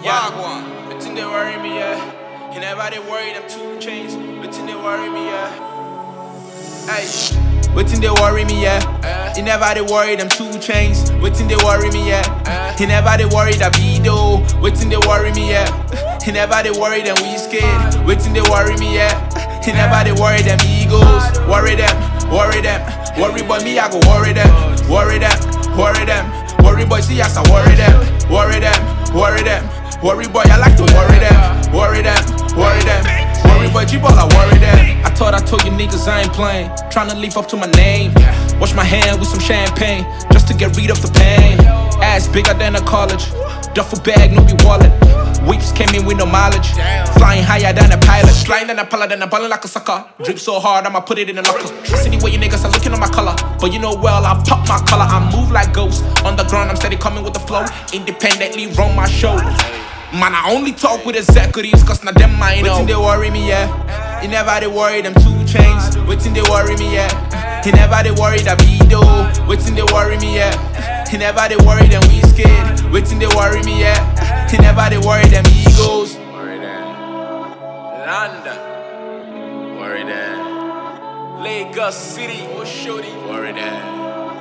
yeah. But they worry me, yeah. You never they worry them 2 Chainz. But they worry me, yeah. Hey. Waiting they worry me, yeah. You never they worry them 2 Chainz. Waiting they worry me, yeah. You never they worry that video. Waiting they worry me, yeah. You never they worry them Wizkid. Waiting they worry me, yeah. You never they worry them egos. Worry them, worry them. Worry boy me, I go worry them. Worry them, worry them. Worry boy, see us, I worry them. Worry them, worry them. Worry boy, I like to worry them. Worry them, worry them. Worry boy, G-Ball, I worry them. I thought I told you niggas I ain't playing. Tryna leave up to my name. Wash my hand with some champagne just to get rid of the pain. Ass bigger than a college. Duffel bag, no be wallet. Whips came in with no mileage. Flying higher than a pilot. Flying than a pilot, then I'm ballin' like a sucker. Drip so hard, I'ma put it in a locker. See the way you niggas are looking at my color. But you know well, I pop my color. I move like ghosts. On the ground, I'm steady coming with the flow. Independently run my show. Man, I only talk with executives, cause now them I know. Waiting they worry me, yeah. You never they worry them 2 Chainz. Waiting they worry me, yeah. You never they worry that video. Waiting they worry me, yeah. You never they worry them Wizkid. Waiting they worry me, yeah. You never they worry them egos. Worry them. London. Worry them. Lagos City. Oshodi. Worry them.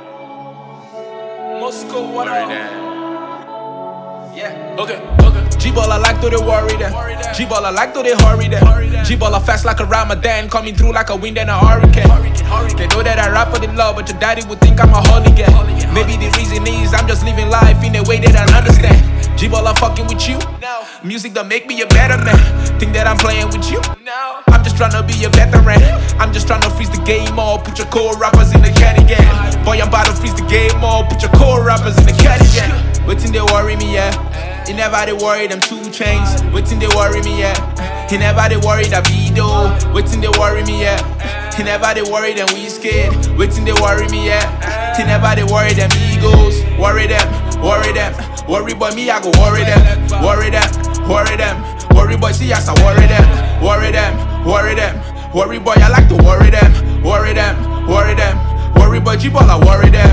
Moscow, what Worry up? them. Yeah, okay. G-Ball, I like to they worry them. G-Ball, I like to they hurry them. G-Ball, I fast like a Ramadan, coming through like a wind and a hurricane. They know that I rap for the love, but your daddy would think I'm a hooligan. Maybe the reason is I'm just living life in a way they don't understand. G-Ball, I'm fucking with you. Music don't make me a better man. Think that I'm playing with you? I'm just tryna be a veteran. I'm just tryna freeze the game all. Put your core rappers in the cardigan. Boy, I'm about to freeze the game all. Put your core rappers in the cardigan. Waiting they worry me, yeah. You never they worry them 2 Chainz. Waiting they worry me, yeah. You never they worry that video. Waiting they worry me, yeah. You never they worry them Wizkid. Waiting they worry me, yeah. You never they worry them egos. Worry them, worry them. Worry boy me, I go worry them. Worry them, worry them. Worry boy, see us, I worry them. Worry them, worry them. Worry boy, I like to worry them. Worry them, worry them. Worry boy, G-Ball, I worry them.